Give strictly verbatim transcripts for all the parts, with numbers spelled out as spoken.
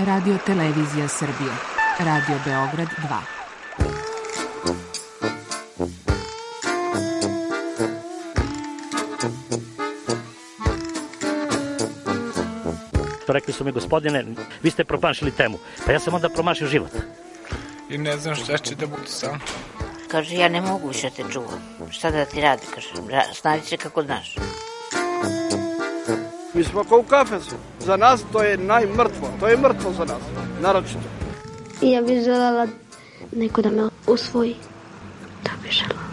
Radio Televizija Srbije. Radio Beograd dva. Rekli su mi, gospodine, vi ste promašili temu. Pa ja sam onda promašio život. I ne znam šta će da bude sam. Kaže, ja ne mogu više te čuvam. Šta da ti radi, kaže, snađi se kako znaš. Mi smo kao u kafesu. Za nas to je najmrtvo. To je mrtvo za nas, naročito. I ja bih želela neko da me usvoji. To bih želela.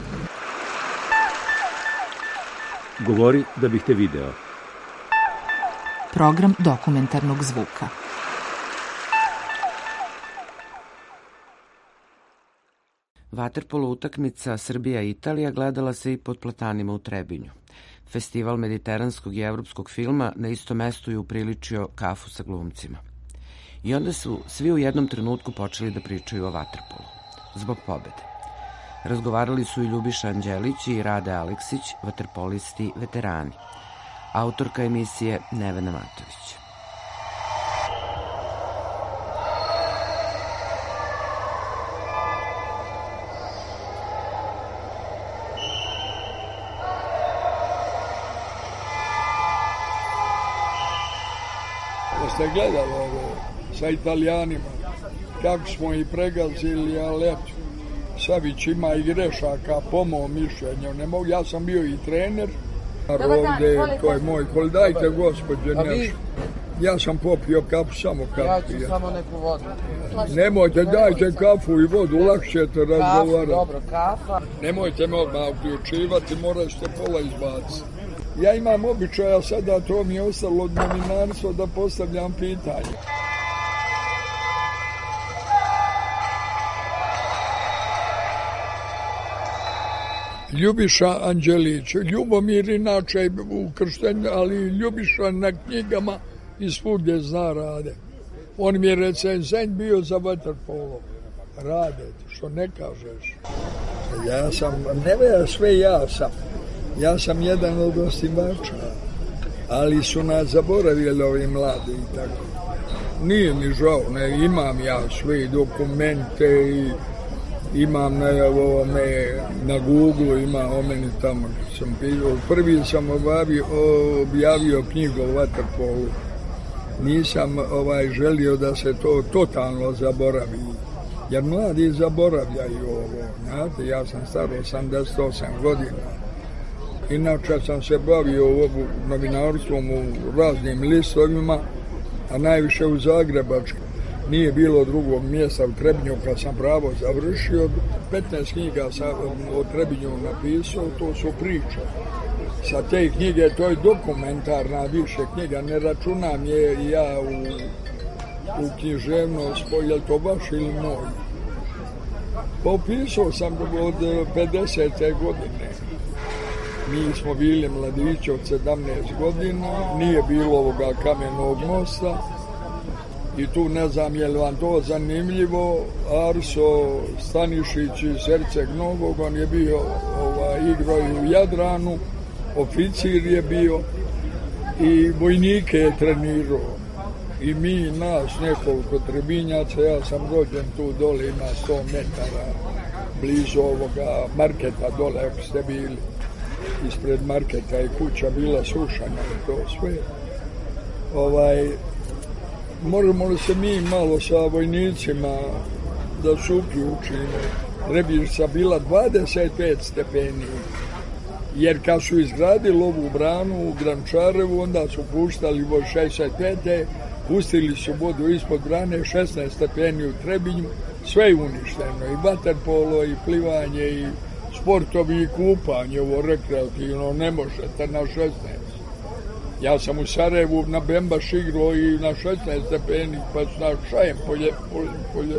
Govori da bih te video. Program dokumentarnog zvuka. Vaterpolo utakmica Srbija-Italija gledala se i pod platanima u Trebinju. Festival mediteranskog i evropskog filma na istom mestu je upriličio kafu sa glumcima. I onda su svi u jednom trenutku počeli da pričaju o vaterpolu. Zbog pobede. Razgovarali su i Ljubiša Anđelić i Rade Aleksić, vaterpolisti veterani. Autorka emisije Nevena Matović. Ste gledali ovo sa Italijanima, kako smo ih pregazili, ali eto, Savić ima i grešaka, po mom mišljenju, ne mogu, ja sam bio i trener, ovdje, to je moj kol, dajte gospođe nešto. Ja sam popio kafu, samo kafu. Ja ću samo neku vodu. Nemojte, dajte kafu i vodu, lakše ćete razgovarati. Dobro, kafa. Nemojte me odmah uključivati, morašte pola izbaciti. Ja imam običaja sada, to mi je ostalo od novinarstva, da postavljam pitanje. Ljubiša Anđelić, Ljubomir inače u krštenju, ali Ljubiša na knjigama i svugdje zna Rade. On mi je recenzent bio za vaterpolo. Rade, što ne kažeš? Ja sam, ne veja sve ja sam. Ja sam jedan od osnivača, ali su nas zaboravili ovi mladi i tako. Nije mi žao, ne, imam ja sve dokumente i imam na, ovome, na Google, ima o meni tamo. Sam pisao. Prvi sam obavio, objavio knjigu o vaterpolu. Nisam ovaj, želio da se to totalno zaboravi, jer mladi zaboravljaju ovo. Znate, ja sam star osamdeset osam godina. Inače sam se bavio novinarstvom u raznim listovima, a najviše u Zagrebačku. Nije bilo drugog mjesta u Trebinju kad sam pravo završio. petnaest knjiga sam o Trebinju napisao, to su priče. Sa te knjige, to je dokumentarna više knjiga, ne računam je ja u, u književnost, je li to vaš ili moj. Popisao sam od pedesete godine. Mi smo bili mladići od sedamnaest godina, nije bilo ovoga kamenog mosta i tu ne znam je li vam to zanimljivo, Arso Stanišić iz Herceg Novog, on je bio ovaj, igrao u Jadranu, oficir je bio i vojnike je trenirao. I mi, nas, nekoliko Trebinjaca, ja sam rođen tu dole, ima sto metara, blizu ovoga marketa dole, ako ste bili. Ispred marketa i kuća bila sušana i to sve. Ovaj, možemo li se mi malo sa vojnicima da se uključimo? Trebinjica bila dvadeset pet stepeni, jer kad su izgradili ovu branu u Grančarevu, onda su puštali od šezdeset pete pustili su vodu ispod brane, šesnaest stepeni u Trebinju, sve je uništeno, i vaterpolo, i plivanje, i sportovi, i kupanje, ovo rekreativno, ne možete na šesnaest. Ja sam u Sarajevu na Bembaš igrao i na šesnaest stepeni, pa su na šajem polje, polje, polje.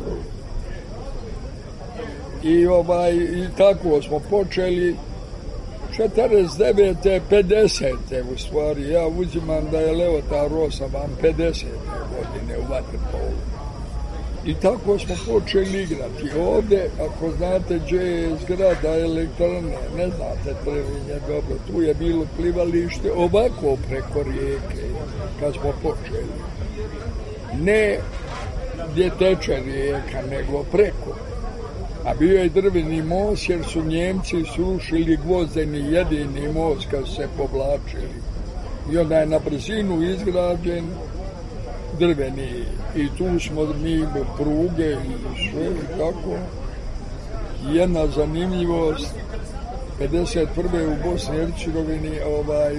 I, ovaj, i tako smo počeli. četrdeset devete pedesete u stvari, ja uzimam da je Leotar Rosavan pedesete godine u vaterpolu. I tako smo počeli igrati. Ovdje, ako znate gdje je zgrada elektrane, ne znate Trebinje dobro, tu je bilo plivalište ovako preko rijeke, kad smo počeli. ne gdje teče rijeka, nego preko. A bio je drveni most jer su Njemci srušili gvozdeni jedini most kad su se povlačili. I onda je na brzinu izgrađen drveni. I tu smo mi pruge i sve i tako. Jedna zanimljivost, pedeset prve u Bosni i Hercegovini ovaj,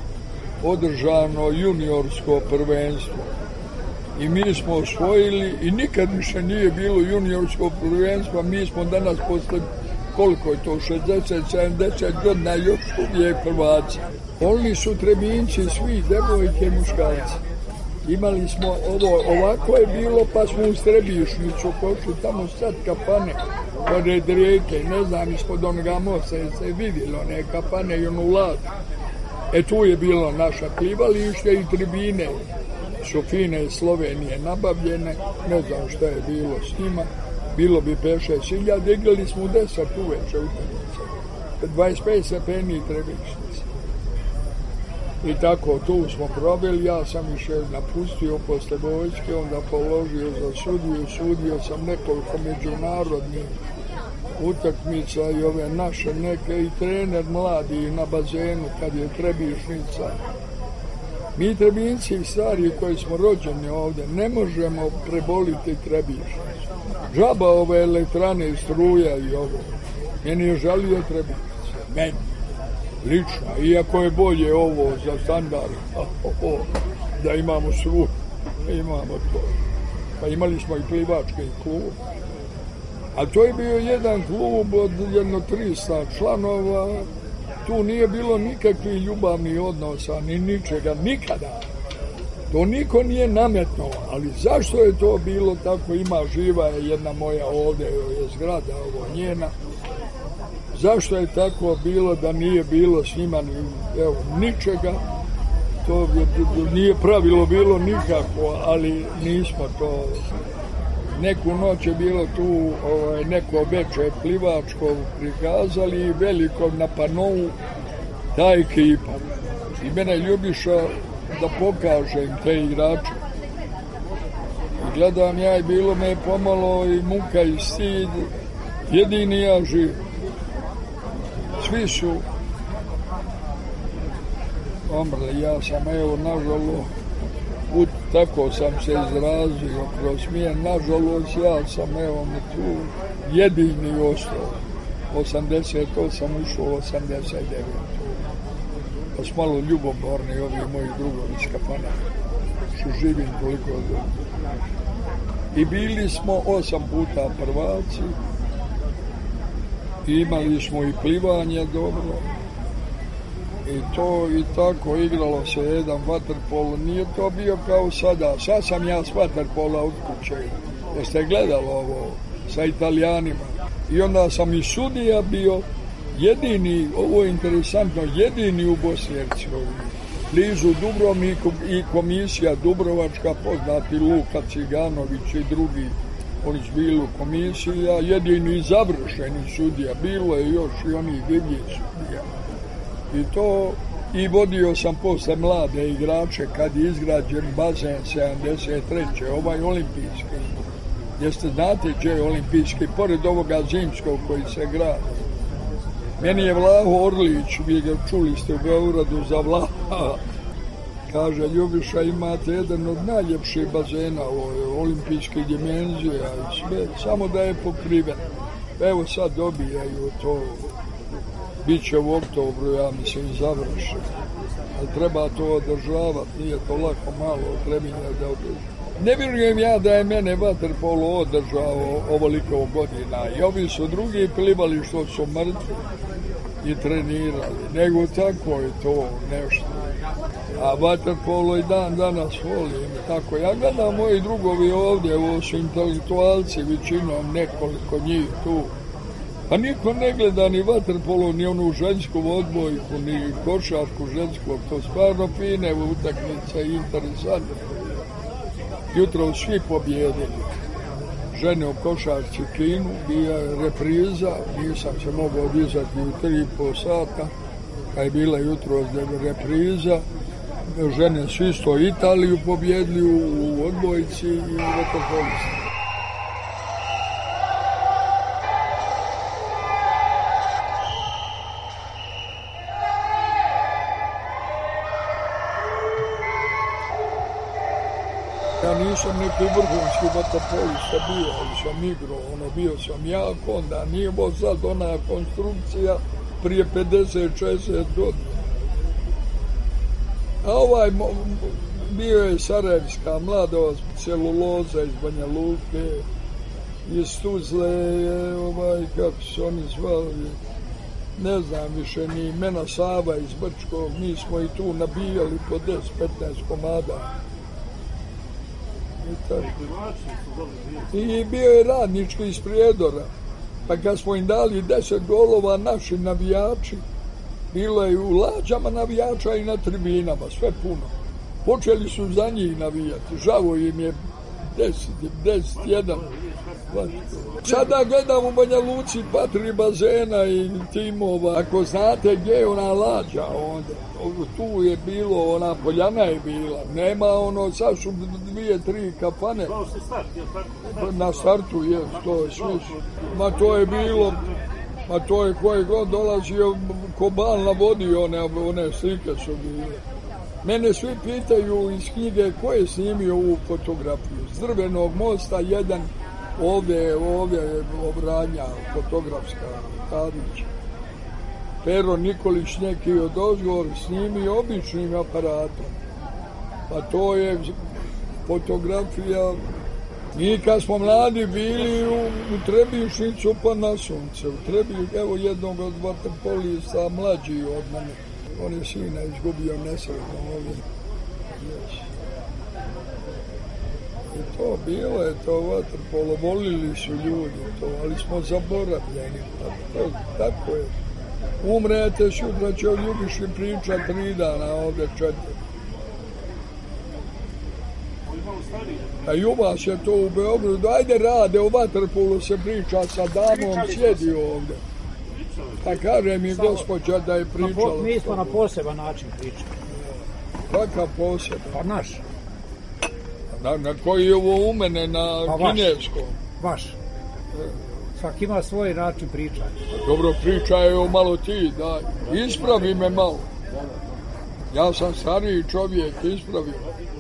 održano juniorsko prvenstvo. I mi smo osvojili i nikad više nije bilo juniorsko prvenstvo. Mi smo danas posle, koliko je to, šezdeset sedamdeset godina još uvijek prvaci. Oni su Trebinci svi, devojke i muškarci. Imali smo ovo, ovako je bilo, pa smo u Strebišnicu pošli, tamo sad kafane, pored rijeke, ne znam, ispod onoga mosta se vidjelo, one kafane i onu ladu. E tu je bilo naša plivalište i tribine, su fine iz Slovenije nabavljene, ne znam šta je bilo s njima, bilo bi pet šest hiljada, igrali smo u deset uveče u Trebinci, dvadeset pet stepeni Trebišnici. I tako, tu smo probili, ja sam više napustio posle vojske, onda položio za sudiju, sudio sam nekoliko međunarodnih utakmica i ove naše neke i trener mladi na bazenu kad je Trebišnica. Mi Trebinci stari koji smo rođeni ovdje ne možemo preboliti Trebišnicu. Džaba ove elektrane, struja i ovo. Meni je žalio Trebišnicu, meni. Lično, iako je bolje ovo za standard, da imamo svu, imamo to. Pa imali smo i plivački klub. A to je bio jedan klub od jedno tristo članova. Tu nije bilo nikakvih ljubavnih odnosa, ni ničega, nikada. To niko nije nametnuo, ali zašto je to bilo tako? Ima živa je jedna moja ovdje, je zgrada, ovo njena. Zašto je tako bilo da nije bilo s njima evo, ničega, to nije pravilo bilo nikako, ali nismo to. Neku noć je bilo tu ovaj, neko veče plivačko prikazali i veliko na panovu ta ekipa. I mene Ljubiša da pokažem te igrače. I gledam ja i bilo me pomalo i muka i stid, jedini ja živ. Svi su omrli, ja sam evo nažalost, put, tako sam se izrazio kroz smije, nažalost ja sam evo mi tu jedini ostao, osamdeset osam ušao osamdeset devet. Pa su malo ljubomorni ovi moji drugovi iz kafana, što živim toliko dobro. I bili smo osam puta prvaci, i imali smo i plivanje dobro i to i tako igralo se jedan vaterpolo, nije to bio kao sada, sad sam ja s vaterpola od kuće, jeste gledali ovo sa Italijanima i onda sam i sudija bio jedini, ovo je interesantno, jedini u Bosni i Hercegovini, blizu Dubrovniku i komisija Dubrovačka, poznati Luka Ciganović i drugi. Oni su bili u komisiji, a jedini završeni sudija, bilo je još i oni divlji sudija. I to, i vodio sam posle mlade igrače kad je izgrađen bazen sedamdeset treće ovaj olimpijski. Jeste znate gdje je olimpijski, pored ovoga zimskog koji se gradi. Meni je Vlaho Orlić, vi ga čuli ste u Beogradu za Vlaha, kaže Ljubiša imate jedan od najljepših bazena, ovo je olimpijske dimenzije i sve, samo da je pokriven. Evo sad dobijaju to, bit će u oktobru, ja mislim, završen. Ali treba to održavati, nije to lako malo, Trebinja da održava. Ne vjerujem ja da je mene vaterpolo održao ovoliko godina i ovi su drugi plivali što su mrtvi i trenirali, nego tako je to nešto. A vaterpolo i dan danas volim, tako. Ja gledam moji drugovi ovdje, ovo su intelektualci, većinom nekoliko njih tu. Pa niko ne gleda ni vaterpolo, ni onu žensku odbojku, ni košarku žensku, to stvarno fine utakmice i interesantne. Jutro svi pobjedili. Žene u košarci kinu, bija je repriza, nisam se mogao odizati u tri i po sata, kad je bila jutro repriza. žene su isto Italiju pobjedili u odbojci i u vaterpolisti. Ja nisam neki vrhunski vaterpolista bio, ali sam igrao, ono, bio sam jak onda, nije bo sad ona konstrukcija prije pedeset šezdeset godina. A ovaj bio je Sarajevska mladost, celuloza iz Banja Luke, iz Tuzle je, ovaj, kako se oni zvali, ne znam više ni imena, Sava iz Brčkog, mi smo i tu nabijali po deset petnaest komada. I bio je radnički iz Prijedora, pa kad smo im dali deset golova, naši navijači, bilo je u lađama navijača i na tribinama, sve puno. Počeli su za njih navijati, žavo im je deset, deset, jedan. Sada gledam u Banja Luci pa tri bazena i timova. Ako znate gdje je ona lađa onda, tu je bilo, ona poljana je bila. Nema ono, sad su dvije, tri kafane. Na startu je, to je svi. Ma to je bilo, ma to je koje god dolazio, ko bal na vodi, one, one slike su bile. Mene svi pitaju iz knjige ko je snimio ovu fotografiju. S Drvenog mosta jedan, ovdje, ovdje je obradnja fotografska, Tadić. Pero Nikolić neki od ozgor snimi običnim aparatom. Pa to je fotografija. Mi kad smo mladi bili u, u Trebišnicu pa na sunce. U Trebiš, evo jednog od vaterpolista mlađi od mene. On je sina izgubio nesretno ovdje. Yes. I to bilo je to vaterpolo, volili su ljudi to, ali smo zaboravljeni. To, tako je. Umrete, sutra će o Ljubiši pričat tri dana, ovdje četiri. A i u vas je to u Beogradu, ajde rade, o vaterpolu se priča sa damom, sjedi ovdje. Pa kaže mi gospođa da je pričala. Po, mi smo na poseban način pričali. Kakav poseban? Pa naš. Na, na koji je ovo u mene, na pa kineskom? Vaš. Svak ima svoj način pričanja. Dobro, pričaj o malo ti, daj. Ispravi me malo. Ja sam stariji čovjek, ispravi.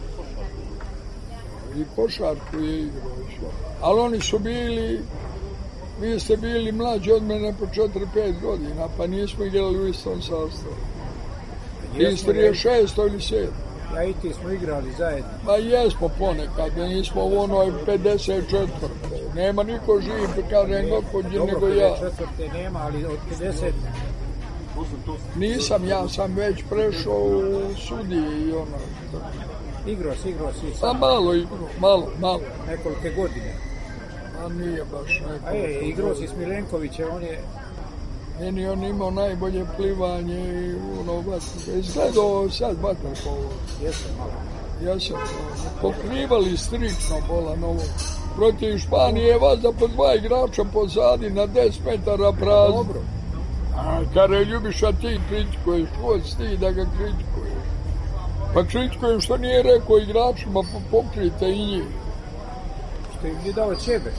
I košarku je igrao. Ali oni su bili, vi ste bili mlađi od mene po četiri pet godina, pa nismo igrali u istom sastavu. Istri je šesto ili sedmo. Ja i ti smo igrali zajedno. Pa jesmo ponekad, nismo u onoj pedeset četvrte. Nema niko živ, kažem gospođe, nego ja. pedeset četvrte nema, ali od pedeset... Nisam, ja sam već prešao u sudije i ono. Igrao si, igrao si. Pa malo igrao, malo, malo. Nekolike godine. A nije baš nekoliko. A je, igrao si s Milenkovićem, on je... Meni on imao najbolje plivanje i ono vaterpolo. Izgledao sad vaterpolo. Jesam malo. Jesam. Pokrivali striktno bola novo. Protiv Španije vazda po dva igrača pozadi na deset metara prazno. Dobro. A kada Ljubiša ti kritikuješ, ko si ti da ga kritikuješ? Pa kritikujem što nije rekao igračima, pokrite i njih. Što im je dao Čebe?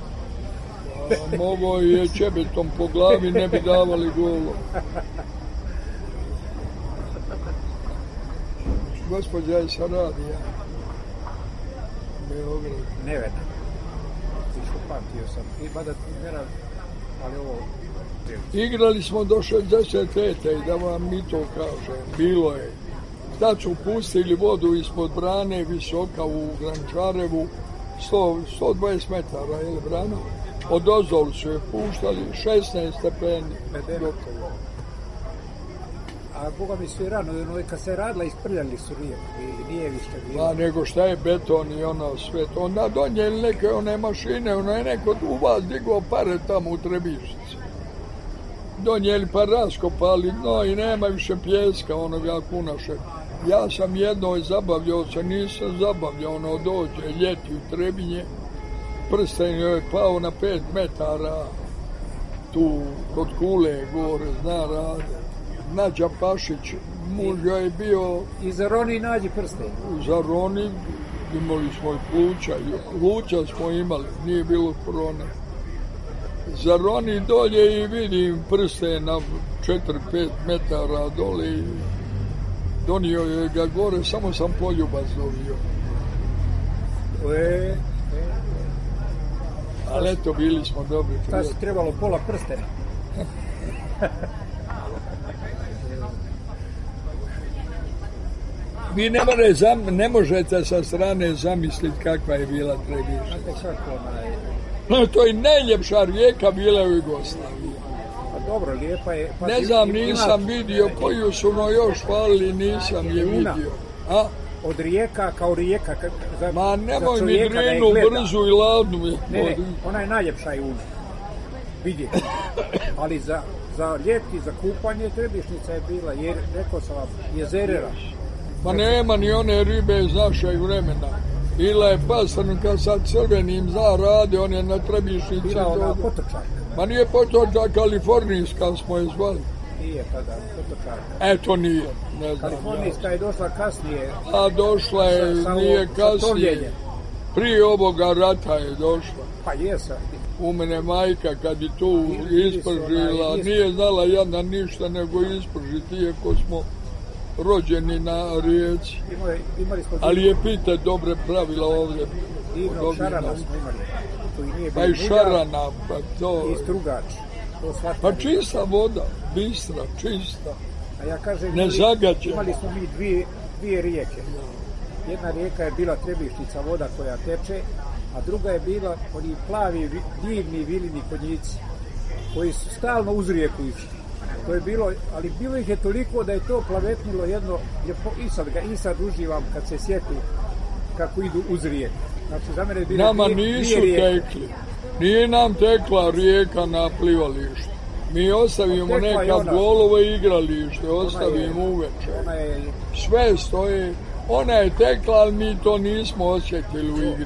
Mogao je Čebetom po glavi, ne bi davali golo. Gospođa je sa radija. Beograd. Nevena. Ti što pamtio sam. I bada ne rad, ali ovo... Igrali smo do šezdeset pete i da vam mi to kažem. Bilo je. Tad su pustili vodu ispod brane visoka u Grančarevu, sto dvadeset metara, je li brana? Od ozol su je puštali šesnaest stepeni. A Boga mi su i rano, kad se radila, isprljali su rijeku, nije više bilo. Pa nego šta je beton i ono sve to. Onda donijeli neke one mašine, ono je neko u vas digao pare tamo u Trebišnici. Donijeli pa raskopali dno i nema više pjeska onoga kunaše. Ja sam jedno zabavljao se, nisam zabavljao, ono dođe ljeti u Trebinje. Prsten je pao na pet metara, tu kod Kule gore, zna rade. Nađa Pašić, muža je bio... I za Roni nađi prste? Za Roni imali smo i pluća, luća smo imali, nije bilo korone. Za Roni dolje i vidim prste na četiri pet metara dole i donio je ga gore, samo sam poljubac dobio. E, e. Ali eto, bili smo dobri. Šta si trebalo, pola prste? Vi ne, more, zam, ne možete sa strane zamisliti kakva je bila Trebišnjica. Znate kako ona je? No, to je najljepša rijeka bila u Jugoslaviji. Pa dobro, lijepa je... Pa ne znam, nisam vidio koju su no još falili, nisam je vidio. A? Od rijeka kao rijeka. Za, Ma nemoj mi Drinu brzu i ladnu. Ne, ne, ona je najljepša i una. Vidjeti. Ali za, za ljeti, za kupanje Trebišnica je bila, jer, rekao sam vam, jezerera. Pa nema ni one ribe iz našeg vremena. Bila je pastrnka sa crvenim zarade, on je na Trebišnici. Bila ona potočarka. Ma nije potočarka, kalifornijska smo je zvali. Nije tada potočarka. Eto nije, ne znam. Kalifornijska je došla kasnije. A došla je, sa, sa nije kasnije. Prije ovoga rata je došla. Pa jesam. U mene majka kad je tu ispržila, nije znala jedna ništa nego ispržiti, iako smo rođeni na rijeci. Imali, imali smo ali je pite dobre pravila ovdje. Divnog šarana smo imali. Pa i šarana, pa to... I strugač. Pa čista voda, bistra, čista. A ja kažem, ne zagađena. Imali smo mi dvije, dvije rijeke. Jedna rijeka je bila Trebišnica, voda koja teče, a druga je bila oni plavi, divni vilini konjici, koji su stalno uz rijeku išli. To je bilo, ali bilo ih je toliko da je to plavetnilo jedno, i sad ga i sad uživam kad se sjetim kako idu uz rijeku. Znači, za mene je bilo nama dvije, nisu dvije tekli. Nije nam tekla rijeka na plivalištu. Mi ostavimo nekad golovo igralište, ostavimo uveče. Sve stoje. Ona je tekla, ali mi to nismo osjetili u igri.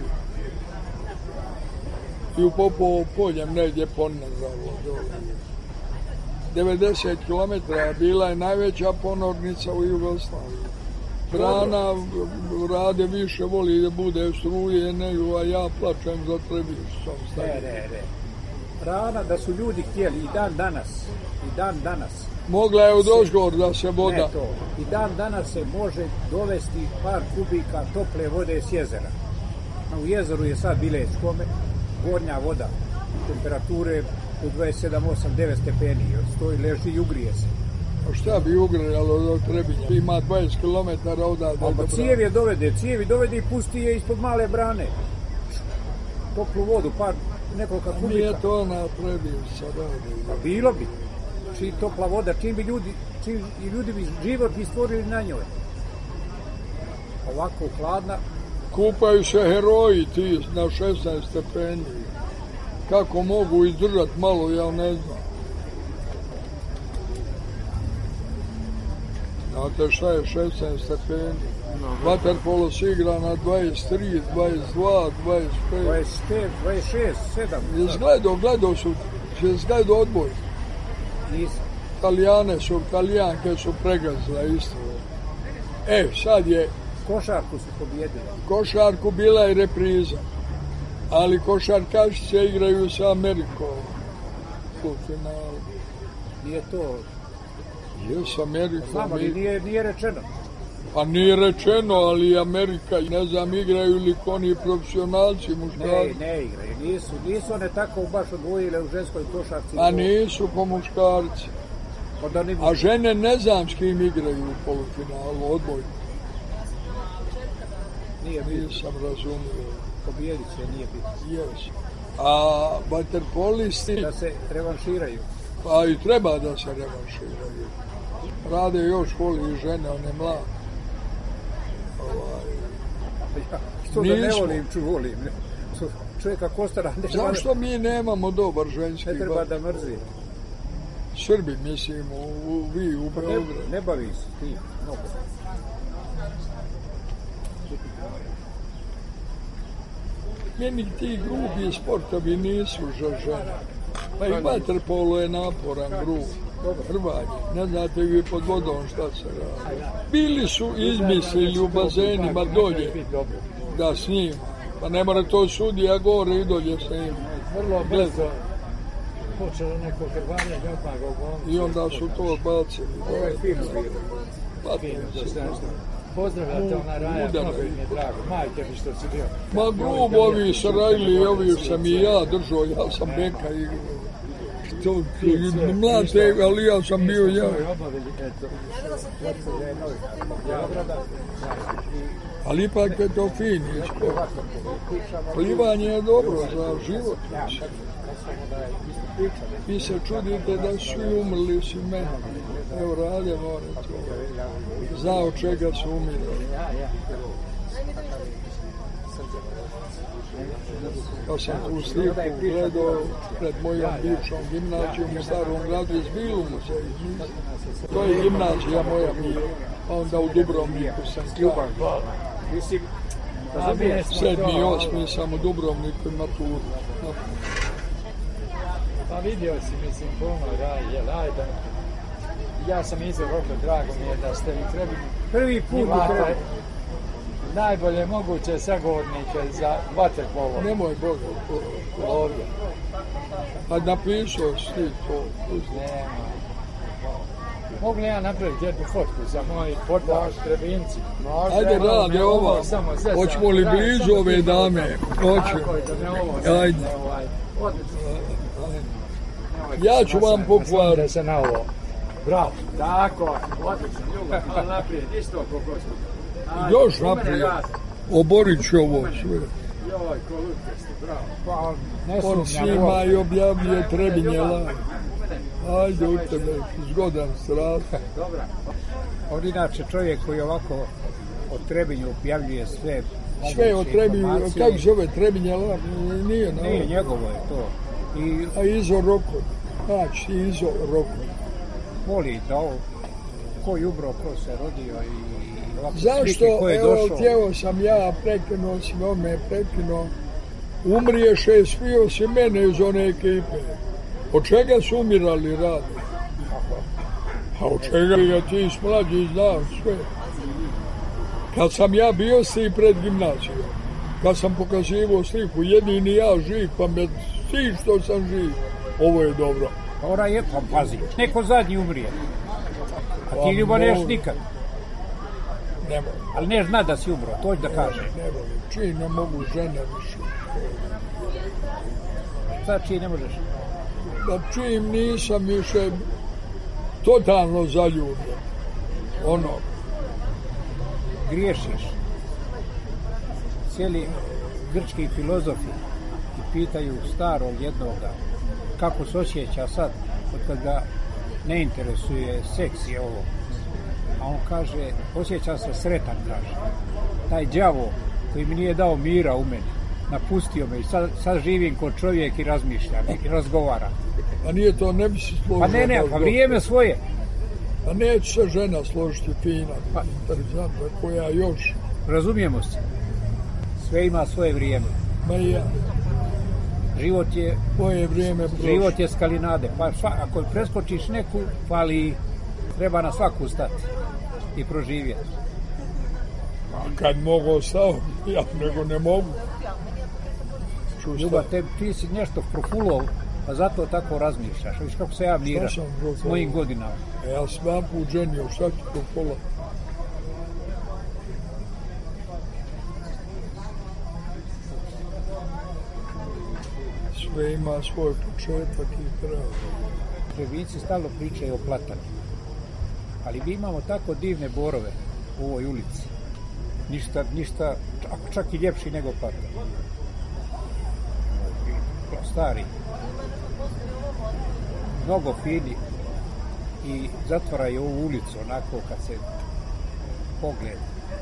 I u Popovo poljem negdje ponazalo dole. devedeset kilometara bila je najveća ponornica u Jugoslaviji. Brana Rade više voli da bude struje nego, a ja plačem za Trebišćom. Ne, ne, ne. Brana da su ljudi htjeli i dan danas, i dan danas. Mogla je od ozgor da se voda... Ne to, i dan danas se može dovesti par kubika tople vode s jezera. U jezeru je sad Bilećkome, gornja voda, temperature u dvadeset sedam, osam, devet stepeni, stoji, leži i ugrije se. A šta bi ugrijalo do Trebinja? Ima dvadeset kilometara odavde. Ali cijev je dovede, cijevi dovede i pusti je ispod male brane. Toplu vodu, par nekoliko kubika. Nije to na Trebinjca, da. Pa bilo bi. Či topla voda, čim bi ljudi, čim i ljudi bi život bi stvorili na njoj. Ovako hladna. Kupaju se heroji ti na šesnaest stepeni. Kako mogu izdržati malo, ja ne znam. Znate šta je šesnaest stepeni? Vaterpolo se igra na dvadeset tri, dvadeset dva, dvadeset pet. dvadeset pet, dvadeset šest, sedam. Gledao, gledao su, se gledao odboj. Nisam. Italijane su, Italijanke su pregazile isto. E, sad je... Košarku su pobjedili. Košarku bila je repriza. Ali košarkašice igraju sa Amerikom. U finalu. Nije to... Je s Amerikom. Znam, ali nije, nije rečeno. Pa nije rečeno, ali Amerika, ne znam, igraju li oni profesionalci, muškarci. Ne, ne igraju, nisu, nisu one tako baš odvojile u ženskoj košarci. A nisu po muškarci. Pa a žene ne znam s kim igraju u polufinalu, odbojku. Nije bitno. Nisam razumio. Pobijedit će, nije bitno. Yes. A vaterpolisti... Da se revanširaju. Pa i treba da se revanširaju. Rade još voli i žene, one mlade. Ovaj... Ja, što da ne volim, ču volim. Čovjeka Kostara... Zašto mi nemamo dobar ženski Ne treba da mrzi. Srbi, mislim, u, u, vi u Beogradu. Ne, ne bavi se ti, mnogo. Meni ti grubi sportovi nisu za žene. Pa i vaterpolo je naporan grub. Hrvanje, ne znate vi pod vodom šta se radi. Bili su izmislili u bazenima dolje da snima. Pa ne mora to sudija gore i dolje snima. Vrlo brzo počelo neko krvarjenje odmah u bolnicu. I onda su to odbacili. Ovo je fino bilo. Fino, dostojanstveno. Pozdravljate ona Raja, mnogo im je drago. Majke mi što si bio. Ma grubo ovi Sarajli, ovi sam i ja držao, ja sam beka igrao. To, mlade, ali ja sam bio ja. Ali ipak je to fini sport. Plivanje je dobro za život. Vi se čudite da svi umrli si meni. Evo Rade more to. Zna od čega su umirali. Ja sam tu sliku gledao pred mojom bivšom gimnazijom u Starom gradu iz Bilumusa. To je gimnazija moja bila. Onda u Dubrovniku sam kljuban. Sedmi i osmi sam u Dubrovniku i maturu. Pa vidio si, mislim, puno Raj, jel, ajde. Ja sam izor oko, drago mi je da ste mi trebali. Prvi put imate najbolje moguće sagovornike za vaterpolo. Nemoj Boga, ovdje. A napisao si to. Nema. Mogu li ja napraviti jednu fotku za moj portal Trebinci? Ajde, rade ovo. Hoćemo li blizu ove dame? Hoćemo. Ajde. Ja ću vam pokvariti. se na ovo. Bravo. Tako, odlično. Ljubav, malo naprijed, isto oko kostu. Još naprijed. Oborit ću ovo sve. Joj, ko lutke ste, bravo. Pa, on svima i objavljuje Trebinje live. Ajde u tebe, zgodan strat. Dobra. On inače čovjek koji ovako o Trebinju objavljuje sve. Sve o Trebinju, kako zove Trebinje live? Nije, no. Nije, njegovo je to. I, a Izo Rokod, znači Izo Rokod. Voli da ovo, ko je umro, ko se rodio i ovako zašto, slike ko je evo, došao. tijelo sam ja, prekinuo si ome, prekinuo, umriješe, svio si mene iz one ekipe. Od čega su umirali radi? A od čega ja ti smlađi znaš sve? Kad sam ja bio si pred gimnazijom, kad sam pokazivao sliku, jedini ja živ, pa me si što sam živ, ovo je dobro. Ora je, pa pazi, neko zadnji umrije. A ti ljubav neš nikad. Ne mogu. Ali neš zna da si umro, to ću da kažem. Ne mogu, čiji ne mogu žene više. Šta čiji ne možeš? Da čim nisam više totalno zaljubljen. Ono. Griješiš. Cijeli grčki filozofi pitaju starog jednoga kako se osjeća sad, od kad ga ne interesuje seks i ovo. A on kaže, osjeća se sretan, kaže. Taj đavo koji mi nije dao mira u meni, napustio me i sad, sad živim kod čovjek i razmišljam i razgovara. A nije to, ne bi se složio. Pa ne, ne, pa vrijeme svoje. Pa neće se žena složiti fina, pa, interesantna, koja još. Razumijemo se. Sve ima svoje vrijeme. Ma i ja. Život je, moje vrijeme prošlo. Život je skalinade. Pa sva, ako preskočiš neku, fali, treba na svaku stati i proživjeti. A kad mogu stao, ja nego ne mogu. Ljubav, te, ti si nešto profulov, pa zato tako razmišljaš. Viš kako se ja miram s mojim godinama. A ja sam vam uđenio, šta ti profulov? Sve ima svoj početak i kraj. Trebinci stalno pričaju o platani. Ali mi imamo tako divne borove u ovoj ulici. Ništa, ništa, čak i ljepši nego platan. Stari. Mnogo fini i zatvaraju ovu ulicu onako kad se pogleda.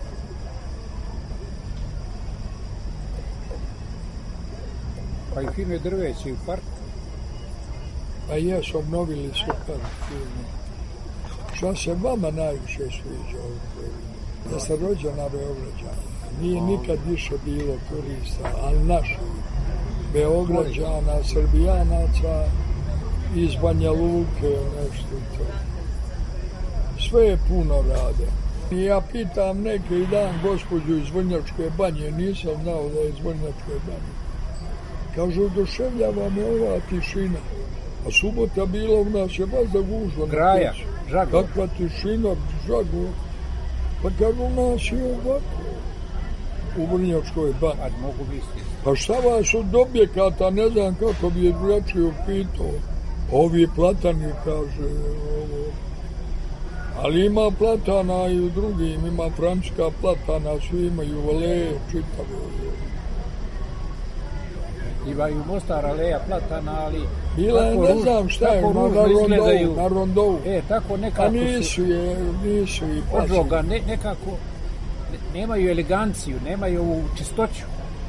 Pa i fino je drveće u parku. Pa jes, obnovili su park. Šta se vama najviše sviđa ovdje? Da ste rođena Beograđana. Nije nikad više bilo turista, ali naših Beograđana, Srbijanaca, iz Banja Luke, nešto to. Sve je puno rade. I ja pitam neki dan gospođu iz Vrnjačke Banje, nisam znao da je iz Vrnjačke Banje. Kažu, oduševljava me ova tišina. A subota bila u nas je baš da gužva. Graja, žago. Kakva tišina, žago. Pa kažu, u nas je ovako. U Vrnjačkoj Banji. A mogu misliti. Pa šta vas od objekata, ne znam kako bi je drugačije upitao. Ovi platani, kaže, ovo. Ali ima platana i u drugim, ima francuska platana, svi imaju aleje, čitave. Imaju u Mostar aleja platana, ali... Bila je, ne znam šta je, na Rondovu, na Rondovu. E, tako nekako... A nisu je, nisu i pasili. Odloga, ne, nekako, ne, nemaju eleganciju, nemaju ovu čistoću.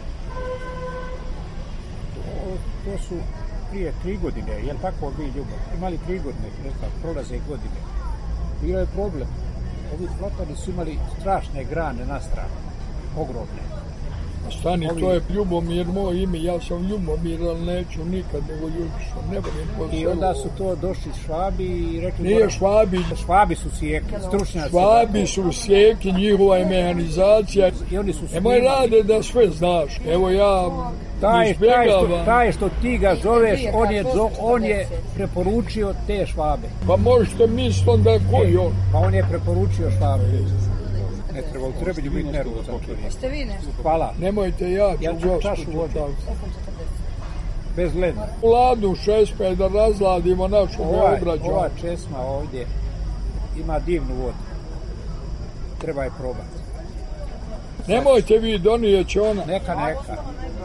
To, to su prije tri godine, je li tako vi ljubav? Imali tri godine, nekako, prolaze godine. Bilo je problem. Ovi platani su imali strašne grane na stranu. Ogromne. Stani, Ovi... to je Ljubomir moj ime, ja sam Ljubomir, ali neću nikad nego Ljubiša, ne volim po selu. I onda su to došli Švabi i rekli... Nije Švabi. Švabi su sjeki, stručnjaci. Švabi su sjeki, njihova je mehanizacija. I oni su Nemoj rade da sve znaš. Evo ja taj, izbjegavam. Taj što, taj što ti ga zoveš, on je, on je preporučio te Švabe. Pa možete misliti onda koji on. Pa on je preporučio Švabe. Ne treba, u Trebinju biti nervozan čovjek. Jeste vi nešto? Hvala. Nemojte ja, ja ću čašu vode. Bez leda. U ladu šespe da razladimo našu Beograđu. Ova česma ovdje ima divnu vodu. Treba je probati. Nemojte vi, donije će ona. Neka, neka.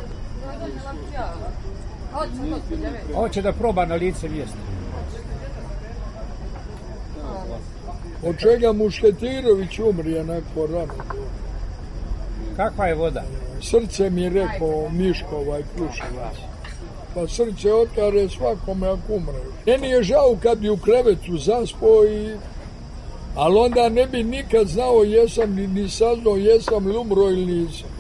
Hoće da proba na lice mjesta. Od čega Mušketirović umri onako rano. Kakva je voda? Srce mi je rekao Miško ovaj Kruševac. Pa srce otkare svakome ako umre. Meni je žao kad bi u krevetu zaspao i... Ali onda ne bi nikad znao jesam, ni, ni saznao jesam li umro ili nisam.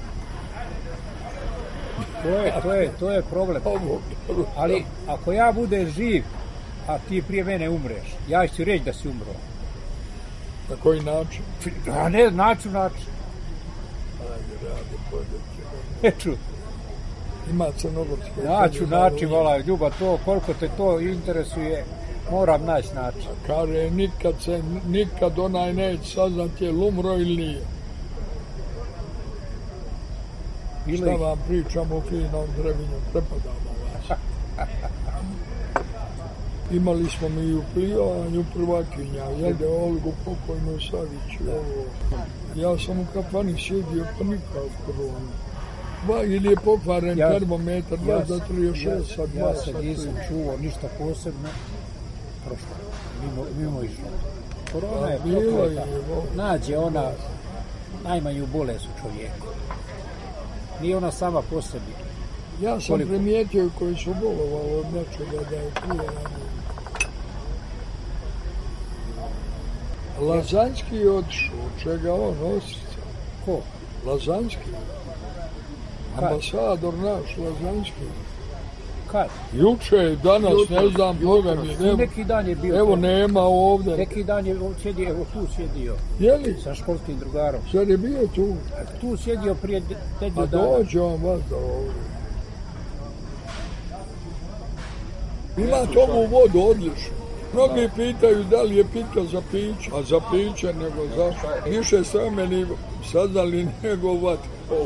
To je, to je, to je problem. Ali ako ja budem živ, a ti prije mene umreš, ja ću reći da si umro. Na koji način? A ne, način, način. Ajde, radi, pojde. Neću. Ima crnogorske. Naću način, vola, Ljuba, to, koliko te to interesuje, moram naći način. Kaže, nikad se, nikad onaj neće saznati je li umro ili nije. Šta vam pričamo u finom Trebinju, prepadamo vas. Imali smo mi u plivanju prvakinja, jede Olgu pokojnu Saviću. Ja sam u kafani sjedio pa nikad koronu. Dva ili je pokvaren ja, termometar, dva za trideset šest sad. Ja se nisam čuo ništa posebno, prošlo, mimo, mimo išlo. Korona je prokleta, nađe ona najmanju bolest u čovjeku. Nije ona sama po sebi. Ja sam Koliko? primijetio koji su bolovali od nečega da je prije. Lazanski je otišao, čega on osjeća. Ko? Lazanski. Ambasador naš, Lazanski. Kad? Juče, danas, jutro, ne znam, Boga mi. Evo, neki dan je bio. Evo, nema ovdje. Neki dan je sjedio, evo tu sjedio. Je li? Sa školskim drugarom. Sad je bio tu? A tu sjedio prije teđe dana. A dođe on vas da ovdje. Ima tomu vodu odlično. Mnogi pitaju da li je pitka za piće, a za piće nego zašto. Više sve meni saznali nego vatru.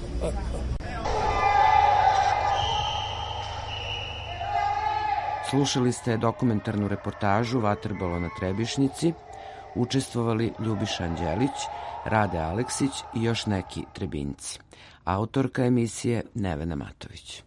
Slušali ste dokumentarnu reportažu Vaterbolo na Trebišnici, učestvovali Ljubiša Anđelić, Rade Aleksić i još neki Trebinjci. Autorka emisije Nevena Matović.